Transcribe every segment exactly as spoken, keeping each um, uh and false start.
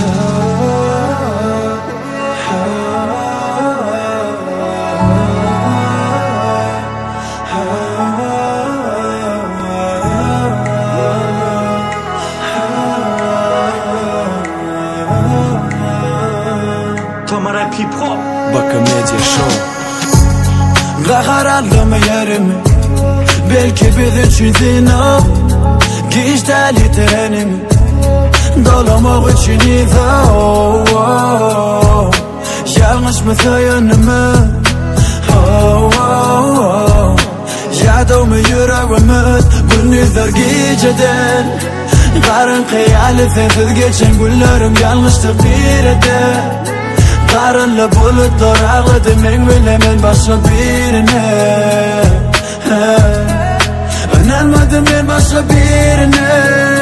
Bakın Medya Show. Ve karanlığımı yerimi belki bir üçüydün o Gizli tenimi dolamak için izah oh, oh. Yanlış mı sayınımı oh, oh, oh. Yadımı yüreğimi gündüzler geceden Karın hayali sensiz geçen günlerim yanlıştı bir eder Karınla bulutlar ağladı men bilemen başka birine Önermedim ben başka birine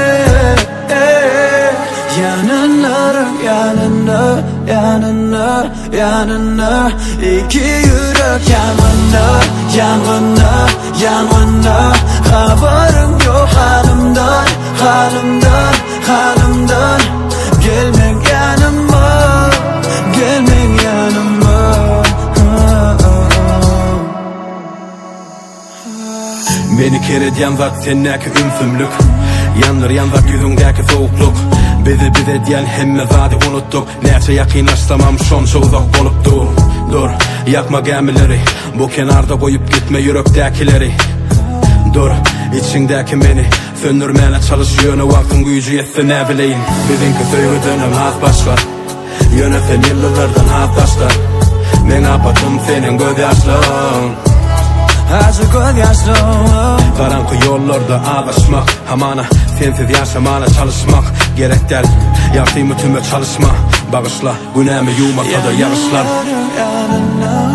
Yanınlarım yanında yanında yanında İki yürek yanında yanında yanında Haberim yok halimden halimden halimden Gelmek yanıma gelmek yanıma Beni kerediyen vak senneki ümsümlük Yanır yan vak yüzündeki soğukluk Bizi bize diyen hemme vadi unuttuk Nerçe yakınlaştamam şonca uzak bolup dur Dur yakma gemileri Bu kenarda koyup gitme yürekdekileri Dur içindeki beni söndürmene çalışıyor Ne vaktin gücü yetse ne bileyim Bizimki söylediğim az başka Yöneten yıllardan az taşlar Men apadım senin gözyaşlığın Acı gözyaşlığın Karanlık yollarda ağlaşmak Hamana sensiz yaşamana çalışmak Gerek der yaptığımı tüme çalışma Bağışla günahımı yumak da yarışlar Yanına